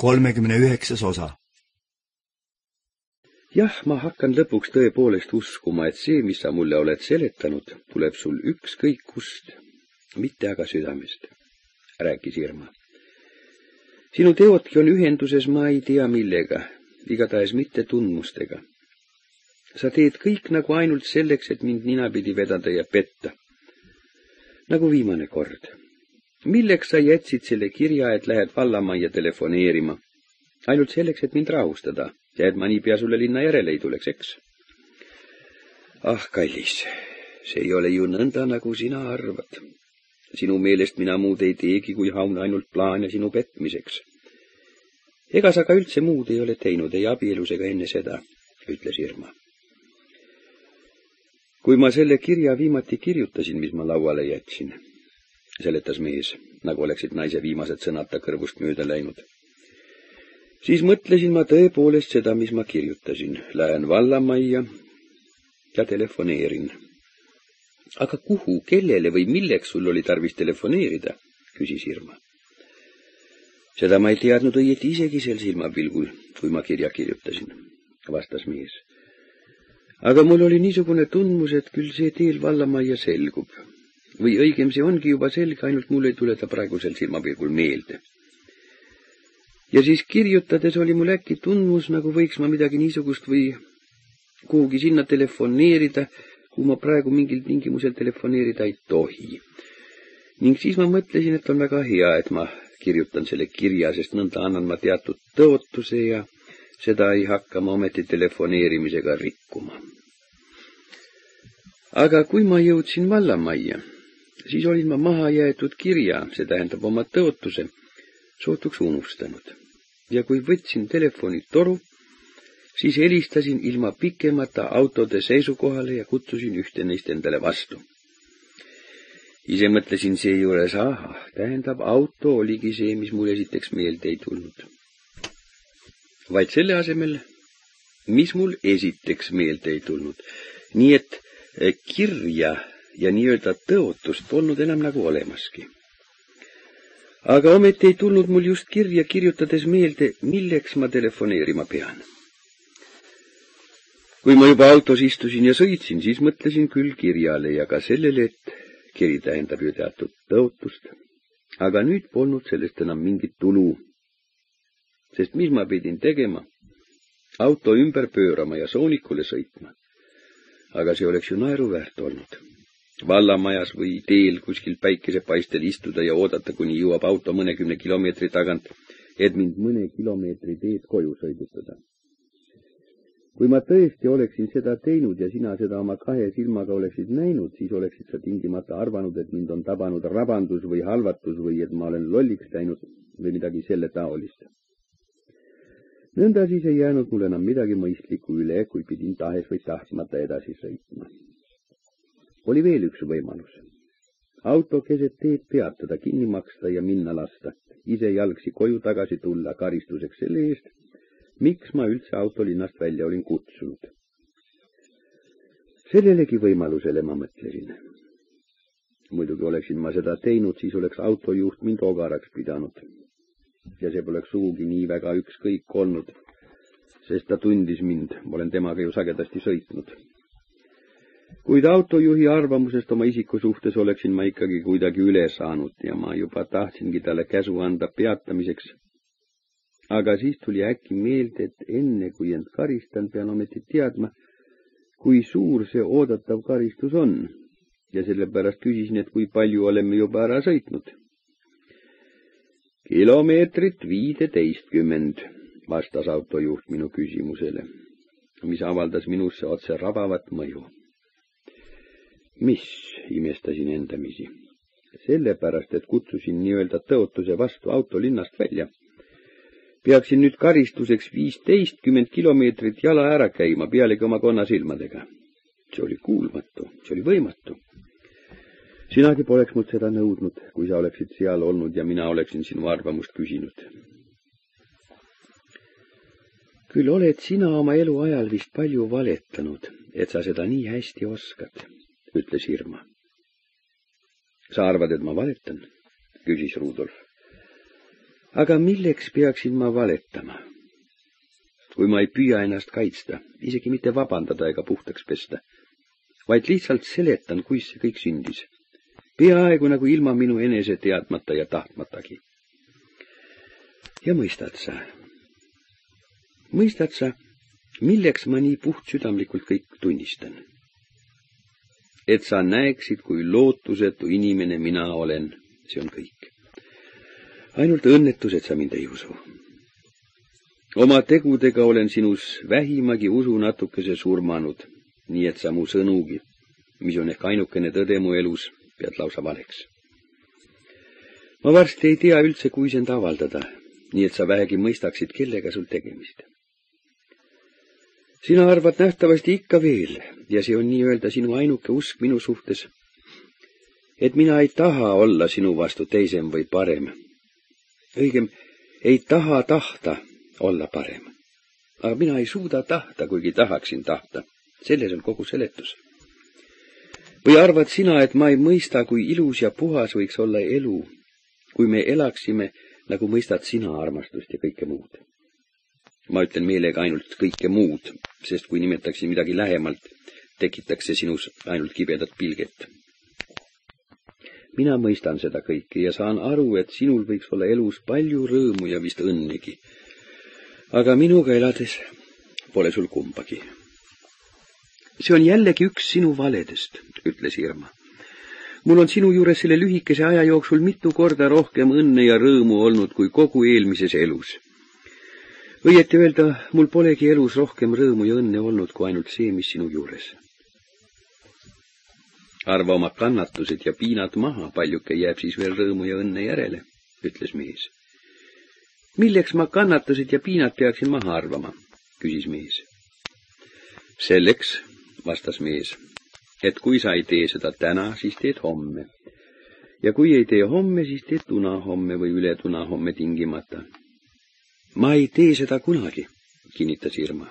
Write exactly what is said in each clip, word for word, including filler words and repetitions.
kolmekümne üheksas osa. Jah, ma hakkan lõpuks tõepoolest uskuma, et see, mis sa mulle oled seletanud, tuleb sul ükskõik kust, mitte aga südamest, rääkis Irma. Sinu teodki on ühenduses ma ei tea millega, igatahes mitte tundmustega. Sa teed kõik nagu ainult selleks, et mind ninapidi vedada ja petta. Nagu viimane kord. Milleks sa jätsid selle kirja, et lähed vallamajja telefoneerima? Ainult selleks, et mind rahustada, ja et ma niipea sulle linna järele ei tuleks, eks? Ah, kallis, see ei ole ju nõnda, nagu sina arvad. Sinu meelest mina muud ei teegi, kui haun ainult plaane sinu petmiseks. Ega sa ka üldse muud ei ole teinud, ei abielus ega enne seda, ütles Irma. Kui ma selle kirja viimati kirjutasin, mis ma lauale jätsin, seletas mees, nagu oleksid naise viimased sõnad ta kõrvust mööda läinud, siis mõtlesin ma tõepoolest seda, mis ma kirjutasin. Lähen vallamajja ja telefoneerin. Aga kuhu, kellele või milleks sul oli tarvis telefoneerida, küsis Irma. Seda ma ei teadnud õieti isegi sel silmapilgul, kui ma kirja kirjutasin, vastas mees. Aga mul oli niisugune tundmus, et küll see teel vallamajja selgub. Või õigem see ongi juba selge, ainult mul ei tule ta praegusel silmapilgul meelde. Ja siis kirjutades oli mul äkki tundmus, nagu võiks ma midagi niisugust või kuhugi sinna telefoneerida, kuhu ma praegu mingil tingimusel telefoneerida ei tohi. Ning siis ma mõtlesin, et on väga hea, et ma kirjutan selle kirja, sest nõnda annan ma teatud tõotuse ja seda ei hakka ma ometi telefoneerimisega rikkuma. Aga kui ma jõudsin vallamajja, siis olin ma maha jäetud kirja, see tähendab oma tõotuse, sootuks unustanud. Ja kui võtsin telefoni toru, siis helistasin ilma pikemata autode seisukohale ja kutsusin ühte neist endale vastu. Ise mõtlesin seejuures, aha, tähendab, auto oligi see, mis mul esiteks meelde ei tulnud. Vaid selle asemel, mis mul esiteks meelde ei tulnud. Nii et kirja ja nii-öelda tõotust polnud enam nagu olemaski. Aga ometi ei tulnud mul just kirja kirjutades meelde, milleks ma telefoneerima pean. Kui ma juba autos istusin ja sõitsin, siis mõtlesin küll kirjale ja ka sellele, et kiri tähendab ju teatud tõotust. Aga nüüd polnud sellest enam mingit tulu. Sest mis ma pidin tegema? Auto ümber pöörama ja soonikule sõitma. Aga see oleks ju naeruväärt olnud. Vallamajas või teel kuskil päikesepaistel istuda ja oodata, kuni jõuab auto mõnekümne kilomeetri tagant, et mind mõne kilomeetri teed koju sõidutada. Kui ma tõesti oleksin seda teinud ja sina seda oma kahe silmaga oleksid näinud, siis oleksid sa tingimata arvanud, et mind on tabanud rabandus või halvatus või et ma olen lolliks läinud või midagi selle taolist. Nõnda siis ei jäänud mul enam midagi mõistlikku üle, kui pidin tahes või tahtmata edasi sõitma. Oli veel üks võimalus. Auto keset teed peatada, kinni maksta ja minna lasta, ise jalgsi koju tagasi tulla karistuseks selle eest, miks ma üldse auto linnast välja olin kutsunud. Sellelegi võimalusele ma mõtlesin. Muidugi oleksin ma seda teinud, siis oleks autojuht mind ogaraks pidanud. Ja see poleks sugugi nii väga ükskõik olnud, sest ta tundis mind, ma olen temaga ju sagedasti sõitnud. Kuid autojuhi arvamusest oma isiku suhtes oleksin ma ikkagi kuidagi üle saanud ja ma juba tahtsingi talle käsu anda peatamiseks. Aga siis tuli äkki meelde, et enne kui end karistan, pean ometi teadma, kui suur see oodatav karistus on. Ja sellepärast küsisin, et kui palju oleme juba ära sõitnud. Kilomeetrit viideteistkümmend, vastas autojuht minu küsimusele, mis avaldas minusse otse rabavat mõju. Mis, imestasin endamisi, sellepärast, et kutsusin nii-öelda tõotuse vastu auto linnast välja. Peaksin nüüd karistuseks viisteistkümmend kilomeetrit jala ära käima pealegi oma konna silmadega. See oli kuulmatu, see oli võimatu. Sinagi poleks mult seda nõudnud, kui sa oleksid seal olnud ja mina oleksin sinu arvamust küsinud. Küll oled sina oma elu ajal vist palju valetanud, et sa seda nii hästi oskad, ütles Irma. Sa arvad, et ma valetan? Küsis Rudolf. aga milleks peaksin ma valetama, kui ma ei püüa ennast kaitsta, isegi mitte vabandada ega puhtaks pesta, vaid lihtsalt seletan, kuis see kõik sündis, peaaegu nagu ilma minu enese teadmata ja tahtmatagi. Ja mõistad sa, mõistad sa, milleks ma nii puhtsüdamlikult kõik tunnistan? Et sa näeksid, kui lootusetu inimene mina olen, see on kõik. Ainult õnnetus, et sa mind ei usu. Oma tegudega olen sinus vähimagi usu natukese surmanud, nii et sa mu sõnugi, mis on ehk ainukene tõde mu elus, pead lausa valeks. Ma varsti ei tea üldse, kui end avaldada, nii et sa vähegi mõistaksid, kellega sul tegemist. Sina arvad nähtavasti ikka veel, ja see on nii-öelda sinu ainuke usk minu suhtes, et mina ei taha olla sinu vastu teisem või parem. Õigem, ei taha tahta olla parem. Aga mina ei suuda tahta, kuigi tahaksin tahta. Selles on kogu seletus. Või arvad sina, et ma ei mõista, kui ilus ja puhas võiks olla elu, kui me elaksime, nagu mõistad sina armastust ja kõike muud. Ma ütlen meelega ainult kõike muud, sest kui nimetaksin midagi lähemalt, tekitaks see sinus ainult kibedat pilget. Mina mõistan seda kõike ja saan aru, et sinul võiks olla elus palju rõõmu ja vist õnnegi. Aga minuga elades pole sul kumbagi. See on jällegi üks sinu valedest, ütles Irma. Mul on sinu juures selle lühikese aja jooksul mitu korda rohkem õnne ja rõõmu olnud kui kogu eelmises elus. Õieti öelda, mul polegi elus rohkem rõõmu ja õnne olnud kui ainult see, mis sinu juures. Arva oma kannatused ja piinad maha, paljuke jääb siis veel rõõmu ja õnne järele, ütles mees. Milleks ma kannatused ja piinad peaksin maha arvama, küsis mees. Selleks, vastas mees, et kui sa ei tee seda täna, siis teed homme. Ja kui ei tee homme, siis teed tuna homme või üle tuna homme tingimata. Ma ei tee seda kunagi, kinnitas Irma.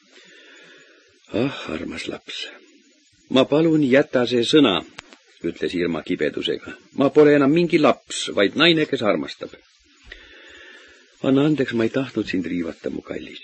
Ah, armas laps. Ma palun jäta see sõna, ütles Irma kibedusega. Ma pole enam mingi laps, vaid naine, kes armastab. Anna andeks, ma ei tahtnud sind riivata, mu kallis.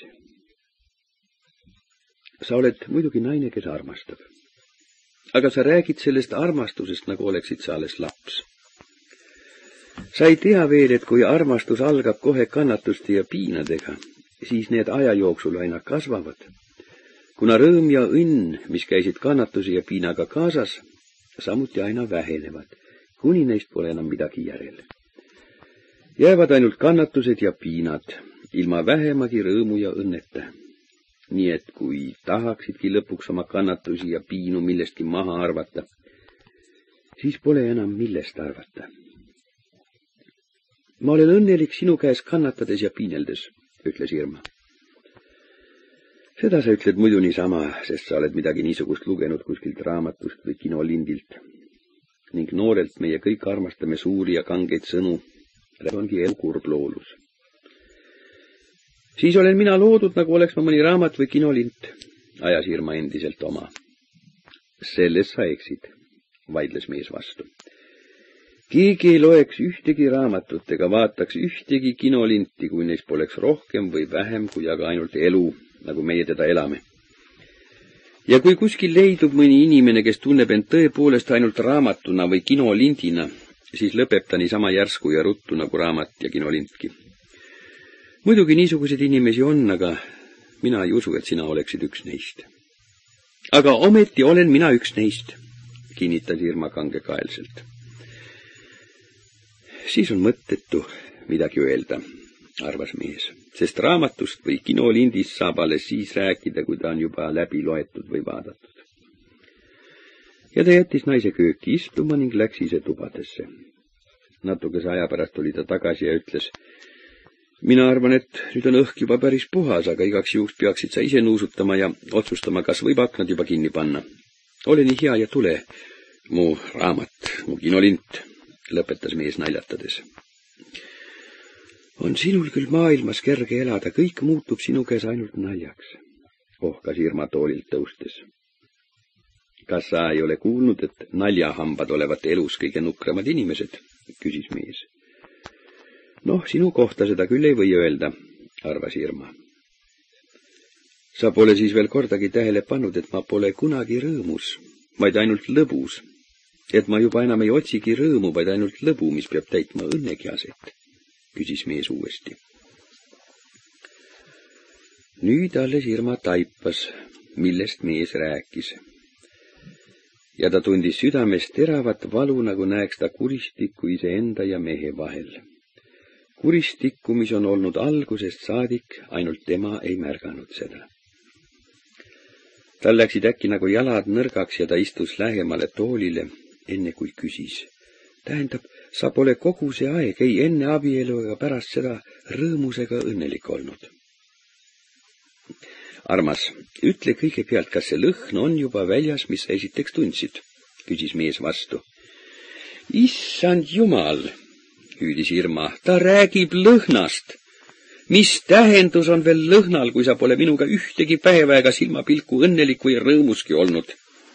Sa oled muidugi naine, kes armastab. Aga sa räägid sellest armastusest, nagu oleksid sa alles laps. Sa ei tea veel, et kui armastus algab kohe kannatuste ja piinadega, siis need aja jooksul aina kasvavad. Kuna rõõm ja õnn, mis käisid kannatuse ja piinaga kaasas, samuti aina vähenevad, kuni neist pole enam midagi järel. Jäävad ainult kannatused ja piinad, ilma vähemagi rõõmu ja õnneta. Nii et kui tahaksidki lõpuks oma kannatusi ja piinu millestki maha arvata, siis pole enam millest arvata. Ma olen õnnelik sinu käes kannatades ja piineldes, ütles Irma. Seda sa ütled muidu niisama, sest sa oled midagi niisugust lugenud kuskilt raamatust või kinolindilt. Ning noorelt meie kõik armastame suuri ja kangeid sõnu. See ongi elu kurb loolus. Siis olen mina loodud, nagu oleks ma mõni raamat või kinolint, ajas Irma endiselt oma. Selles sa eksid, vaidles mees vastu. Keegi ei loeks ühtegi raamatut ega vaataks ühtegi kinolinti, kui neis poleks rohkem või vähem kui aga ainult elu, nagu meie teda elame. Ja kui kuskil leidub mõni inimene, kes tunneb end tõepoolest ainult raamatuna või kinolindina, siis lõpeb ta niisama järsku ja ruttu nagu raamat ja kinolintki. Muidugi niisuguseid inimesi on, aga mina ei usu, et sina oleksid üks neist. Aga ometi olen mina üks neist, kinnitas Irma kangekaelselt. Siis on mõttetu midagi öelda, arvas mees, sest raamatust või kinolindist saab alles siis rääkida, kui ta on juba läbi loetud või vaadatud. Ja ta jättis naise kööki istuma ning läks ise tubadesse. Natukese aja pärast oli ta tagasi ja ütles, mina arvan, et nüüd on õhk juba päris puhas, aga igaks juhuks peaksid sa ise nuusutama ja otsustama, kas võib aknad juba kinni panna. Ole nii hea ja tule, mu raamat, mu kinolint, lõpetas mees naljatades. On sinul küll maailmas kerge elada, kõik muutub sinu käes ainult naljaks, ohkas Irma toolilt tõustes. Kas sa ei ole kuulnud, et naljahambad olevat elus kõige nukramad inimesed, küsis mees. Noh, sinu kohta seda küll ei või öelda, arvas Irma. Sa pole siis veel kordagi tähele pannud, et ma pole kunagi rõõmus, vaid ainult lõbus. Et ma juba enam ei otsigi rõõmu, vaid ainult lõbu, mis peab täitma õnnekiaset, küsis mees uuesti. Nüüd alles Irma taipas, millest mees rääkis. Ja ta tundis südames teravat valu, nagu näeks ta kuristikku iseenda ja mehe vahel. Kuristikku, mis on olnud algusest saadik, ainult tema ei märganud seda. Tal läksid äkki nagu jalad nõrgaks ja ta istus lähemale toolile, enne kui küsis. Tähendab, sa pole kogu see aeg, ei enne abielu ega pärast seda rõõmusega õnnelik olnud. Armas, ütle kõigepealt, kas see lõhn on juba väljas, mis sa esiteks tundsid, küsis mees vastu. Issand jumal, hüüdis Irma, ta räägib lõhnast. Mis tähendus on veel lõhnal, kui sa pole minuga ühtegi päeva ega silmapilku õnnelik või rõõmuski olnud?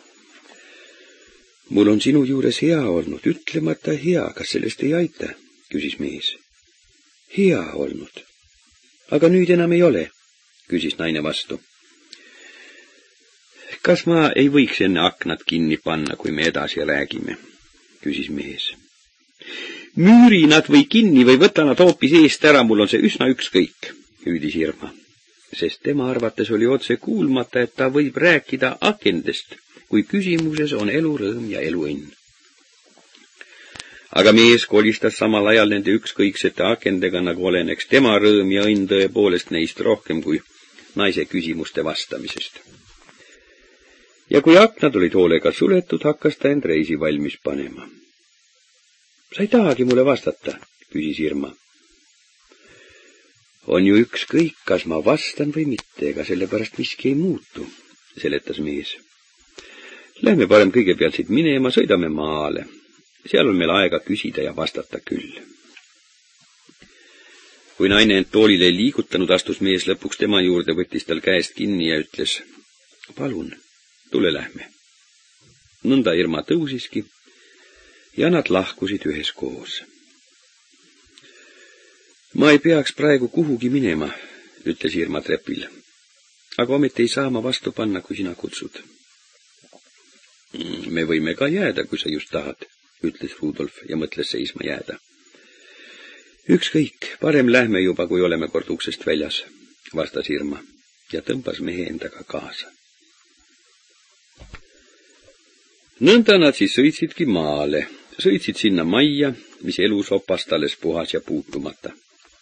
Mul on sinu juures hea olnud, ütlemata hea, kas sellest ei aita, küsis mees. Hea olnud. Aga nüüd enam ei ole, küsis naine vastu. Kas ma ei võiks enne aknad kinni panna, kui me edasi räägime, küsis mees. Müüri nad või kinni või võta nad hoopis eest ära, mul on see üsna ükskõik, hüüdis Irma, sest tema arvates oli otse kuulmata, et ta võib rääkida akendest, kui küsimuses on elurõõm ja eluõnn. Aga mees kolistas samal ajal nende ükskõiksete akendega, nagu oleneks tema rõõm ja õnn tõepoolest neist rohkem kui naise küsimuste vastamisest. Ja kui aknad olid hoolega suletud, hakkas ta end reisi valmis panema. Sa ei tahagi mulle vastata, küsis Irma. On ju ükskõik, kas ma vastan või mitte, ega sellepärast miski ei muutu, seletas mees. Lähme parem kõigepealt siit minema, sõidame maale. Seal on meil aega küsida ja vastata küll. Kui naine end toolile ei liigutanud, astus mees lõpuks tema juurde, võttis tal käest kinni ja ütles, palun, tule lähme. Nõnda Irma tõusiski ja nad lahkusid üheskoos. Ma ei peaks praegu kuhugi minema, ütles Irma trepil, aga ometi ei saa ma vastu panna, kui sina kutsud. Me võime ka jääda, kui sa just tahad, ütles Rudolf ja mõtles seisma jääda. Ükskõik, parem lähme juba, kui oleme kord uksest väljas, vastas Irma ja tõmbas mehe endaga kaasa. Nõnda nad siis sõitsidki maale, sõitsid sinna majja, mis elusopast alles puhas ja puutumata.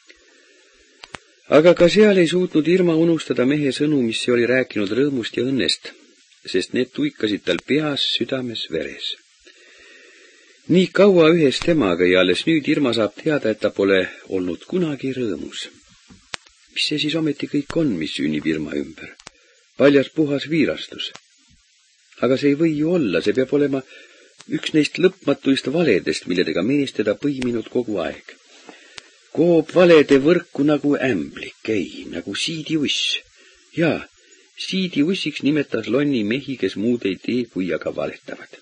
Aga ka seal ei suutnud Irma unustada mehe sõnu, mis see oli rääkinud rõõmust ja õnnest, sest need tuikasid tal peas, südames, veres. Nii kaua ühes temaga ja alles nüüd Irma saab teada, et ta pole olnud kunagi rõõmus. Mis see siis ometi kõik on, mis sünnib Irma ümber? Paljas puhas viirastus. Aga see ei või ju olla, see peab olema üks neist lõpmatuist valedest, milledega mees teda põiminud kogu aeg. Koob valede võrku nagu ämblik, ei, nagu siidiuss. Jaa, siidiussiks nimetas lonni mehi, kes muud ei tee, kui aga valetavad.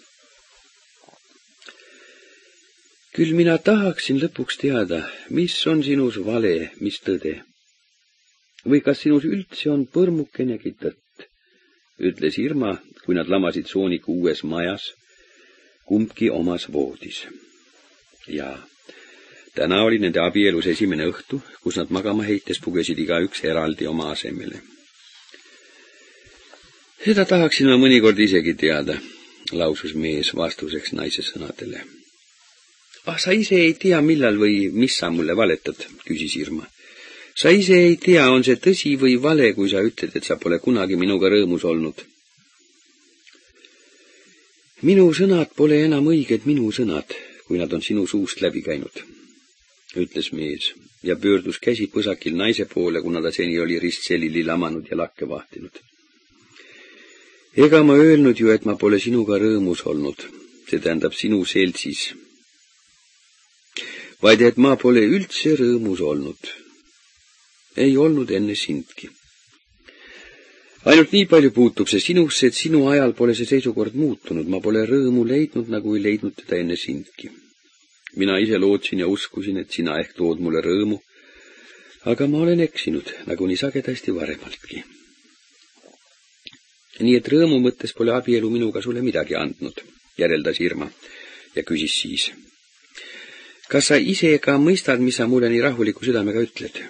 Küll mina tahaksin lõpuks teada, mis on sinus vale, mis tõde. Või kas sinus üldse on põrmukenegi tõtt, ütles Irma, kui nad lamasid Sooniku uues majas, kumbki omas voodis. Ja täna oli nende abielus esimene õhtu, kus nad magama heites pugesid igaüks eraldi oma asemele. Seda tahaksin ma mõnikord isegi teada, lausus mees vastuseks naise sõnadele. Ah, sa ise ei tea, millal või mis sa mulle valetad, küsis Irma. Sa ise ei tea, on see tõsi või vale, kui sa ütled, et sa pole kunagi minuga rõõmus olnud. Minu sõnad pole enam õiged minu sõnad, kui nad on sinu suust läbi käinud, ütles mees ja pöördus käsi põsakil naise poole, kuna ta seni oli ristselili lamanud ja lakke vahtinud. Ega ma öelnud ju, et ma pole sinuga rõõmus olnud, see tähendab sinu seltsis, vaid et ma pole üldse rõõmus olnud. Ei olnud enne sindki. Ainult nii palju puutub see sinusse, et sinu ajal pole see seisukord muutunud, ma pole rõõmu leidnud, nagu ei leidnud teda enne sindki. mina ise lootsin ja uskusin, et sina ehk tood mulle rõõmu, aga ma olen eksinud, nagu nii sagedasti varemaltki. Nii et rõõmu mõttes pole abielu minuga sulle midagi andnud, järeldas Irma ja küsis siis. Kas sa ise ka mõistad, mis sa mulle nii rahuliku südamega ütled?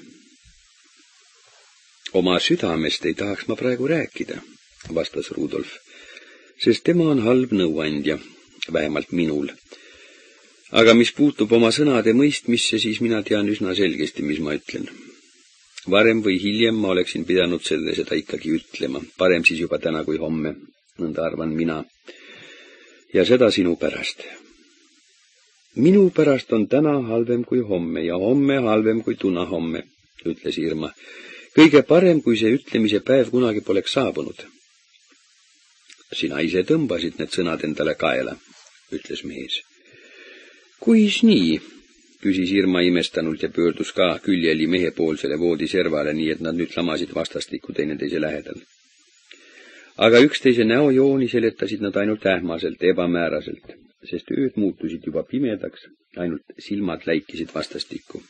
Oma südamest ei tahaks ma praegu rääkida, vastas Rudolf, sest tema on halb nõuandja, vähemalt minul. Aga mis puutub oma sõnade mõistmisse, siis mina tean üsna selgesti, mis ma ütlen. Varem või hiljem ma oleksin pidanud selle seda ikkagi ütlema, parem siis juba täna kui homme, nõnda arvan mina. Ja seda sinu pärast. Minu pärast on täna halvem kui homme ja homme halvem kui tuna homme, ütles Irma. Kõige parem, kui see ütlemise päev kunagi poleks saabunud. Sina ise tõmbasid need sõnad endale kaela, ütles mees. Kuis nii, küsis Irma imestanult ja pöördus ka küljeli mehepoolsele voodiservale, nii et nad nüüd lamasid vastastikku teineteise lähedal. Aga üksteise näojooni seletasid nad ainult ähmaselt, ebamääraselt, sest ööd muutusid juba pimedaks, ainult silmad läikisid vastastikku.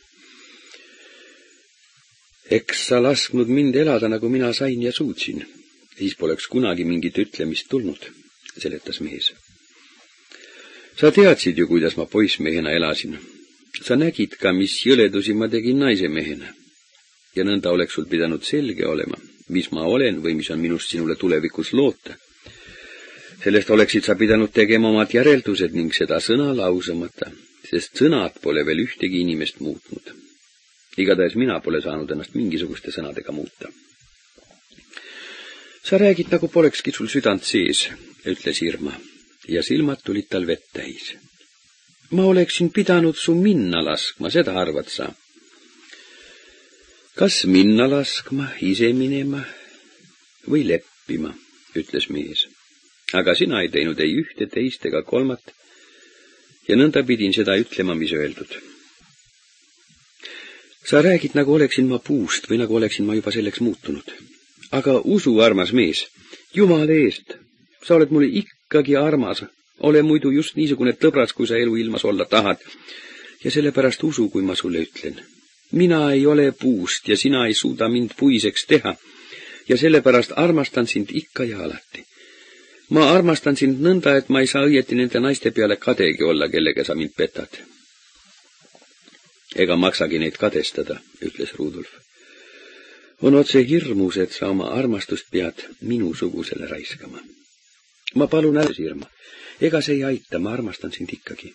Eks sa lasknud mind elada, nagu mina sain ja suutsin. Siis poleks kunagi mingit ütlemist tulnud, seletas mees. Sa teadsid ju, kuidas ma poissmehena elasin. Sa nägid ka, mis jõledusi ma tegin naisemehena. Ja nõnda oleks sul pidanud selge olema, mis ma olen või mis on minust sinule tulevikus loota. Sellest oleksid sa pidanud tegema omad järeldused ning seda sõna lausamata, sest sõnad pole veel ühtegi inimest muutnud. Igatahes mina pole saanud ennast mingisuguste sõnadega muuta. Sa räägid, nagu polekski sul südant sees, ütles Irma, ja silmad tulid tal vett täis. Ma oleksin pidanud su minna laskma, seda arvad sa. Kas minna laskma, ise minema või leppima, ütles mees. Aga sina ei teinud ei ühte, teist ega kolmat, ja nõnda pidin seda ütlema, mis öeldud. Sa räägid, nagu oleksin ma puust või nagu oleksin ma juba selleks muutunud. Aga usu, armas mees, Jumala eest, sa oled mulle ikkagi armas. Ole muidu just niisugune tõbras, kui sa elu ilmas olla tahad. Ja sellepärast usu, kui ma sulle ütlen. Mina ei ole puust ja sina ei suuda mind puiseks teha. Ja sellepärast armastan sind ikka ja alati. Ma armastan sind nõnda, et ma ei saa õieti nende naiste peale kadegi olla, kellega sa mind petad. Ega maksagi neid kadestada, ütles Rudolf. On otse hirmus, et sa oma armastust pead minusugusele raiskama. Ma palun ära, Irma. Ega see ei aita, ma armastan sind ikkagi.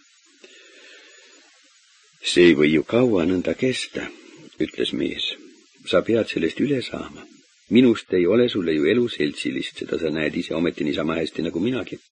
See ei või ju kaua nõnda kesta, ütles mees. Sa pead sellest üle saama. Minust ei ole sulle ju elu seltsilist, seda sa näed ise ometi niisama hästi nagu minagi.